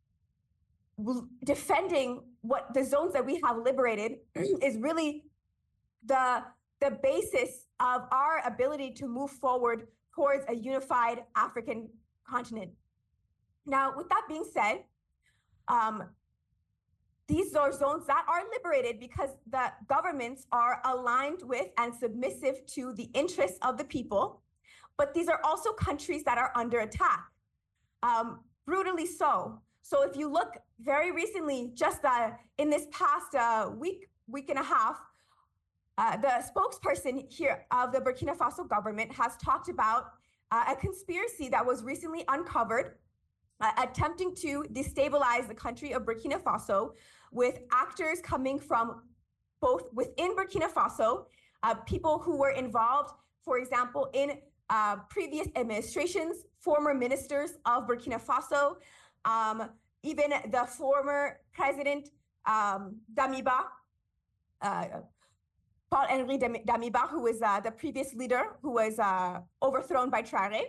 defending what the zones that we have liberated is really the, the basis of our ability to move forward towards a unified African continent. Now, with that being said, um, these are zones that are liberated because the governments are aligned with and submissive to the interests of the people, but these are also countries that are under attack, um, brutally so. So if you look very recently, just uh, in this past uh, week, week and a half, uh, the spokesperson here of the Burkina Faso government has talked about uh, a conspiracy that was recently uncovered, uh, attempting to destabilize the country of Burkina Faso, with actors coming from both within Burkina Faso, uh, people who were involved, for example, in uh, previous administrations, former ministers of Burkina Faso, um, even the former president um, Damiba, uh, Paul-Henri Damiba, who was uh, the previous leader who was uh, overthrown by Traoré,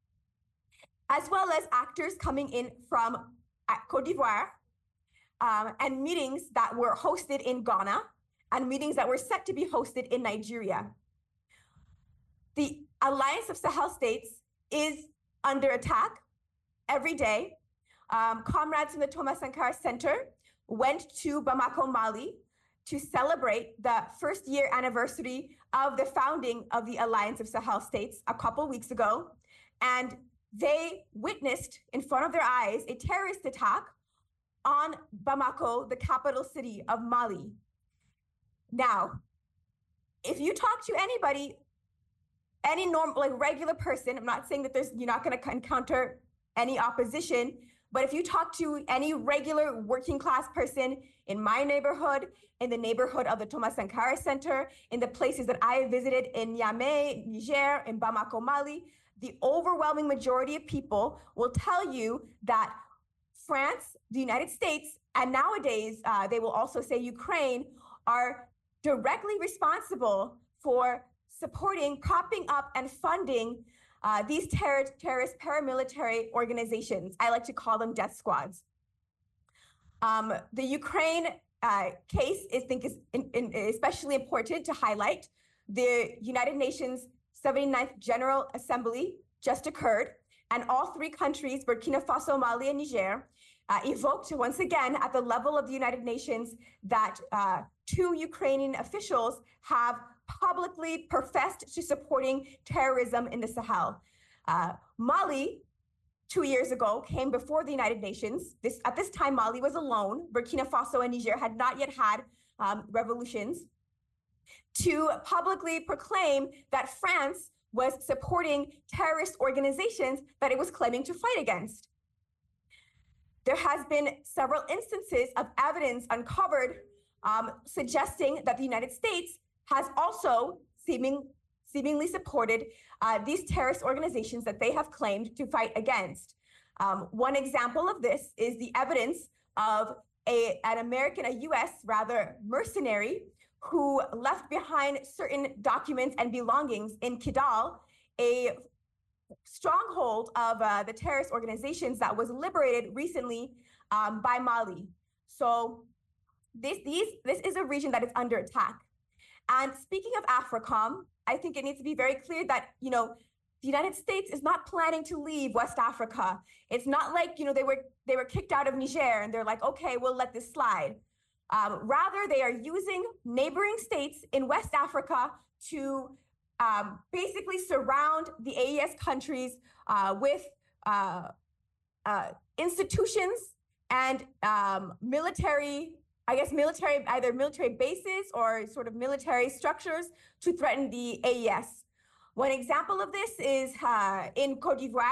as well as actors coming in from uh, Côte d'Ivoire, Um, and meetings that were hosted in Ghana and meetings that were set to be hosted in Nigeria. The Alliance of Sahel States is under attack every day. Um, comrades from the Thomas Sankara Center went to Bamako, Mali to celebrate the first year anniversary of the founding of the Alliance of Sahel States a couple weeks ago. And they witnessed in front of their eyes a terrorist attack on Bamako, the capital city of Mali. Now, if you talk to anybody, any normal, like regular person, I'm not saying that there's you're not going to encounter any opposition, but if you talk to any regular working class person in my neighborhood, in the neighborhood of the Thomas Sankara Center, in the places that I visited in Niamey, Niger, in Bamako, Mali, the overwhelming majority of people will tell you that France, the United States, and nowadays uh, they will also say Ukraine, are directly responsible for supporting, propping up, and funding uh, these terror, terrorist paramilitary organizations. I like to call them death squads. Um, the Ukraine uh, case, I think, is in, in especially important to highlight. The United Nations seventy-ninth General Assembly just occurred, and all three countries, Burkina Faso, Mali, and Niger, Uh, evoked once again at the level of the United Nations that uh, two Ukrainian officials have publicly professed to supporting terrorism in the Sahel. Uh, Mali, two years ago, came before the United Nations. This, at this time, Mali was alone. Burkina Faso and Niger had not yet had um, revolutions, to publicly proclaim that France was supporting terrorist organizations that it was claiming to fight against. There has been several instances of evidence uncovered um, suggesting that the United States has also seeming, seemingly supported uh, these terrorist organizations that they have claimed to fight against. Um, one example of this is the evidence of a, an American, a U S rather, mercenary who left behind certain documents and belongings in Kidal, a stronghold of uh, the terrorist organizations that was liberated recently um, by Mali. So this, these, this is a region that is under attack. And speaking of AFRICOM, I think it needs to be very clear that, you know, the United States is not planning to leave West Africa. It's not like, you know, they were they were kicked out of Niger and they're like, okay, we'll let this slide. Um, rather, they are using neighboring states in West Africa to Um, basically surround the A E S countries uh, with uh, uh, institutions and um, military, I guess military, either military bases or sort of military structures to threaten the A E S. One example of this is uh, in Côte d'Ivoire,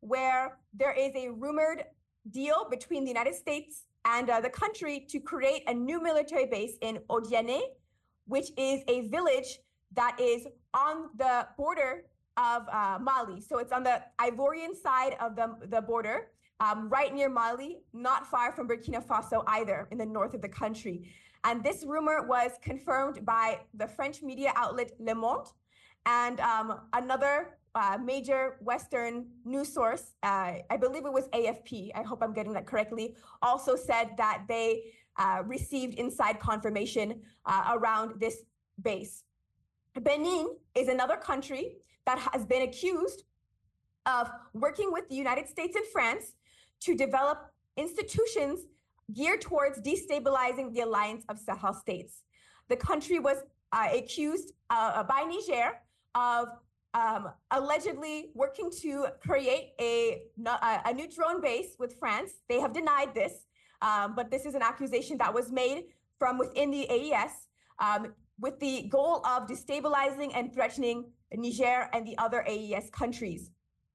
where there is a rumored deal between the United States and uh, the country to create a new military base in Odiene, which is a village that is on the border of uh, Mali. So it's on the Ivorian side of the, the border, um, right near Mali, not far from Burkina Faso either, in the north of the country. And this rumor was confirmed by the French media outlet Le Monde and um, another uh, major Western news source, uh, I believe it was A F P, I hope I'm getting that correctly, also said that they uh, received inside confirmation uh, around this base. Benin is another country that has been accused of working with the United States and France to develop institutions geared towards destabilizing the alliance of Sahel states. The country was uh, accused uh, by Niger of um, allegedly working to create a, a new drone base with France. They have denied this, um, but this is an accusation that was made from within the A E S um, with the goal of destabilizing and threatening Niger and the other A E S countries.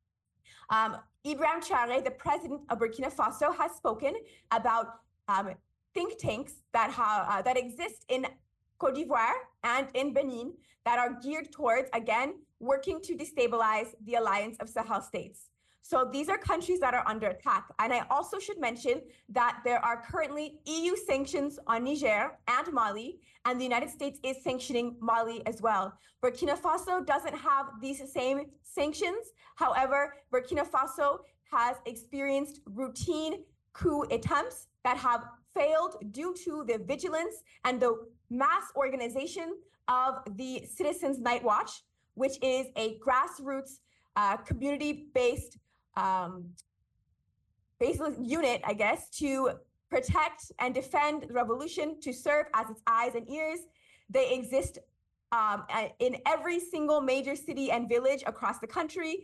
Um, Ibrahim Traoré, the president of Burkina Faso, has spoken about um, think tanks that, ha uh, that exist in Côte d'Ivoire and in Benin that are geared towards, again, working to destabilize the alliance of Sahel states. So these are countries that are under attack. And I also should mention that there are currently E U sanctions on Niger and Mali, and the United States is sanctioning Mali as well. Burkina Faso doesn't have these same sanctions. However, Burkina Faso has experienced routine coup attempts that have failed due to the vigilance and the mass organization of the Citizens Night Watch, which is a grassroots uh, community-based um, based unit, I guess, to protect and defend the revolution, to serve as its eyes and ears. They exist um, in every single major city and village across the country.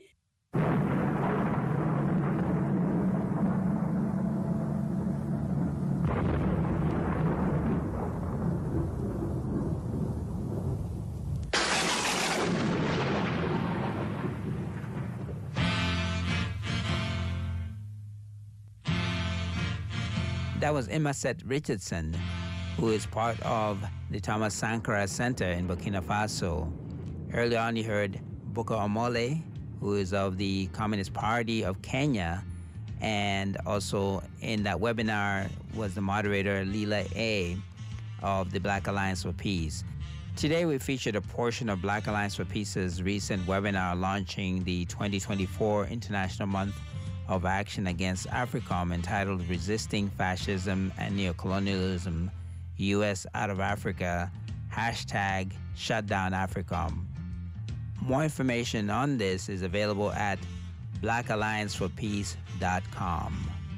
That was Imacet Richardson, who is part of the Thomas Sankara Center in Burkina Faso. Earlier on, you heard Boko Omole, who is of the Communist Party of Kenya, and also in that webinar was the moderator Lila A of the Black Alliance for Peace. Today, we featured a portion of Black Alliance for Peace's recent webinar launching the twenty twenty-four International Month of Action Against AFRICOM, entitled Resisting Fascism and Neocolonialism, U S Out of Africa, hashtag Shutdown AFRICOM. More information on this is available at black alliance for peace dot com.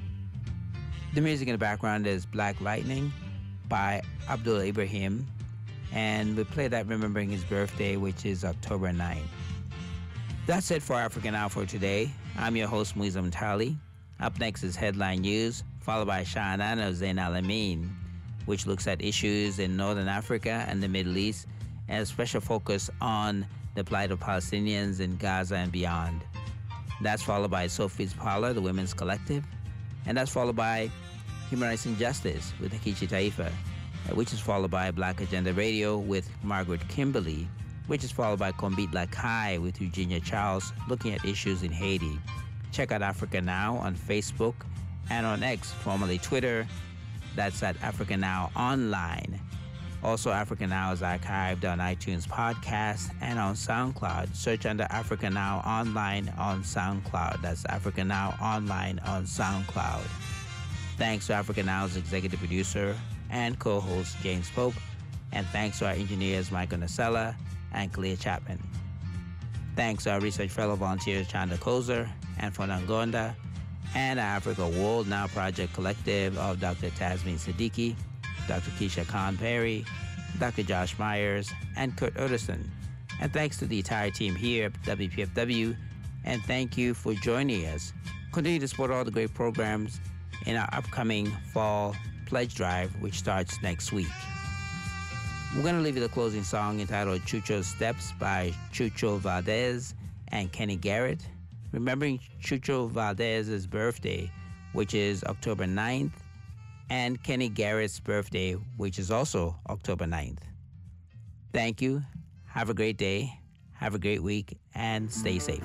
The music in the background is Black Lightning by Abdul Ibrahim, and we play that remembering his birthday, which is October ninth. That's it for Africa Now for today. I'm your host, Muizam Tali. Up next is Headline News, followed by Sha'anana Zain Al-Amin, which looks at issues in Northern Africa and the Middle East, and a special focus on the plight of Palestinians in Gaza and beyond. That's followed by Sophie's Parlor, the Women's Collective, and that's followed by Human Rights and Justice with Akichi Taifa, which is followed by Black Agenda Radio with Margaret Kimberly, which is followed by Kombit Lakai with Eugenia Charles, looking at issues in Haiti. Check out Africa Now on Facebook and on X, formerly Twitter. That's at Africa Now Online. Also, Africa Now is archived on iTunes Podcast and on SoundCloud. Search under Africa Now Online on SoundCloud. That's Africa Now Online on SoundCloud. Thanks to Africa Now's executive producer and co-host James Pope, and thanks to our engineers Michael Nacella and Clea Chapman. Thanks to our research fellow volunteers Chanda Kozer and Fonan Gonda, and our Africa World Now Project Collective of Doctor Tasmin Siddiqui, Doctor Keisha Khan Perry, Doctor Josh Myers, and Kurt Utterson. And thanks to the entire team here at W P F W, and thank you for joining us. Continue to support all the great programs in our upcoming fall pledge drive, which starts next week. We're going to leave you the closing song entitled Chucho's Steps by Chucho Valdez and Kenny Garrett, remembering Chucho Valdez's birthday, which is October ninth, and Kenny Garrett's birthday, which is also October ninth. Thank you. Have a great day. Have a great week, and stay safe.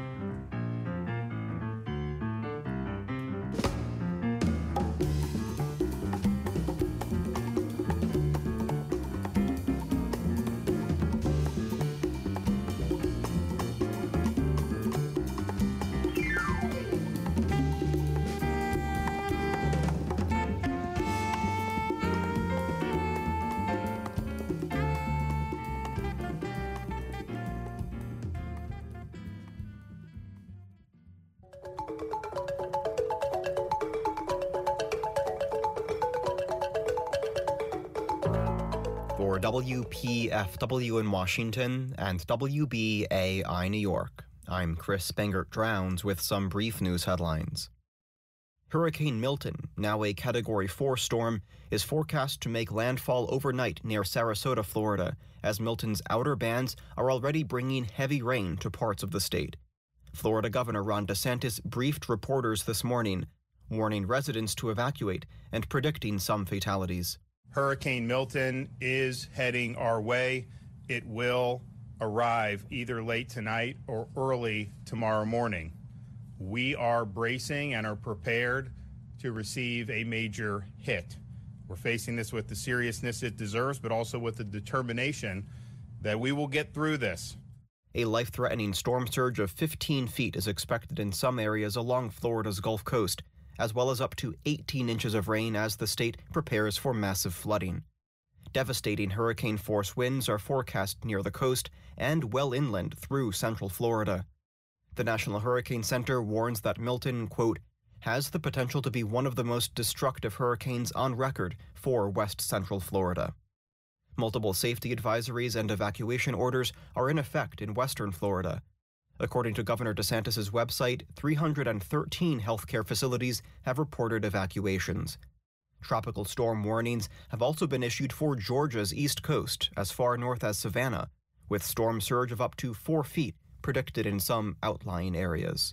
For W P F W in Washington and W B A I New York, I'm Chris Spangert-Drowns with some brief news headlines. Hurricane Milton, now a Category four storm, is forecast to make landfall overnight near Sarasota, Florida, as Milton's outer bands are already bringing heavy rain to parts of the state. Florida Governor Ron DeSantis briefed reporters this morning, warning residents to evacuate and predicting some fatalities. Hurricane Milton is heading our way. It will arrive either late tonight or early tomorrow morning. We are bracing and are prepared to receive a major hit. We're facing this with the seriousness it deserves, but also with the determination that we will get through this. A life-threatening storm surge of fifteen feet is expected in some areas along Florida's Gulf Coast, as well as up to eighteen inches of rain as the state prepares for massive flooding. Devastating hurricane-force winds are forecast near the coast and well inland through central Florida. The National Hurricane Center warns that Milton, quote, has the potential to be one of the most destructive hurricanes on record for west central Florida. Multiple safety advisories and evacuation orders are in effect in western Florida. According to Governor DeSantis' website, three hundred thirteen healthcare facilities have reported evacuations. Tropical storm warnings have also been issued for Georgia's east coast, as far north as Savannah, with storm surge of up to four feet predicted in some outlying areas.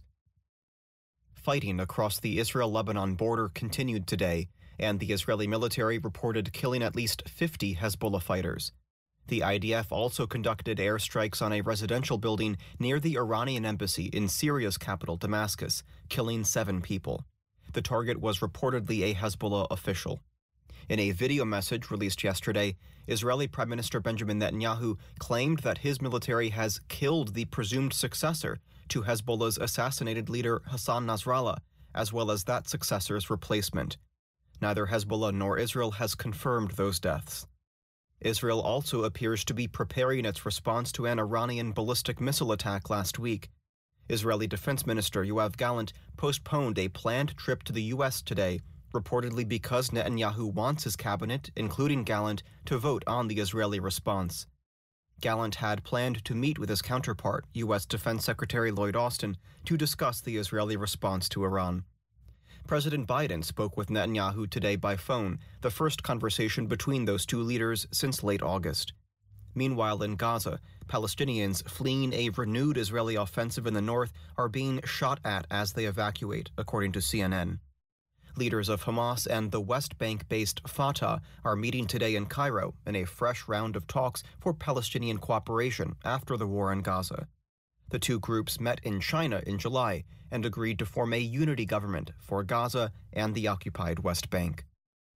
Fighting across the Israel-Lebanon border continued today, and the Israeli military reported killing at least fifty Hezbollah fighters. The I D F also conducted airstrikes on a residential building near the Iranian embassy in Syria's capital, Damascus, killing seven people. The target was reportedly a Hezbollah official. In a video message released yesterday, Israeli Prime Minister Benjamin Netanyahu claimed that his military has killed the presumed successor to Hezbollah's assassinated leader Hassan Nasrallah, as well as that successor's replacement. Neither Hezbollah nor Israel has confirmed those deaths. Israel also appears to be preparing its response to an Iranian ballistic missile attack last week. Israeli Defense Minister Yoav Gallant postponed a planned trip to the U S today, reportedly because Netanyahu wants his cabinet, including Gallant, to vote on the Israeli response. Gallant had planned to meet with his counterpart, U S Defense Secretary Lloyd Austin, to discuss the Israeli response to Iran. President Biden spoke with Netanyahu today by phone, the first conversation between those two leaders since late August. Meanwhile, in Gaza, Palestinians fleeing a renewed Israeli offensive in the north are being shot at as they evacuate, according to C N N. Leaders of Hamas and the West Bank-based Fatah are meeting today in Cairo in a fresh round of talks for Palestinian cooperation after the war in Gaza. The two groups met in China in July and agreed to form a unity government for Gaza and the occupied West Bank.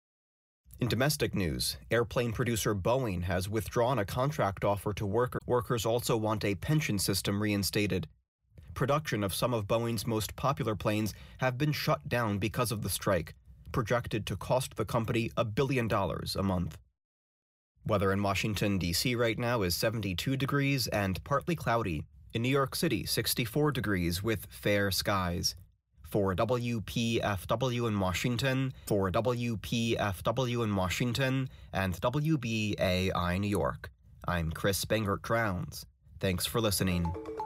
In domestic news, airplane producer Boeing has withdrawn a contract offer to workers. Workers also want a pension system reinstated. Production of some of Boeing's most popular planes have been shut down because of the strike, projected to cost the company a billion dollars a month. Weather in Washington, D C right now is seventy-two degrees and partly cloudy. In New York City, sixty-four degrees with fair skies. For W P F W in Washington, for W P F W in Washington, and W B A I New York, I'm Chris Spangert-Drowns. Thanks for listening.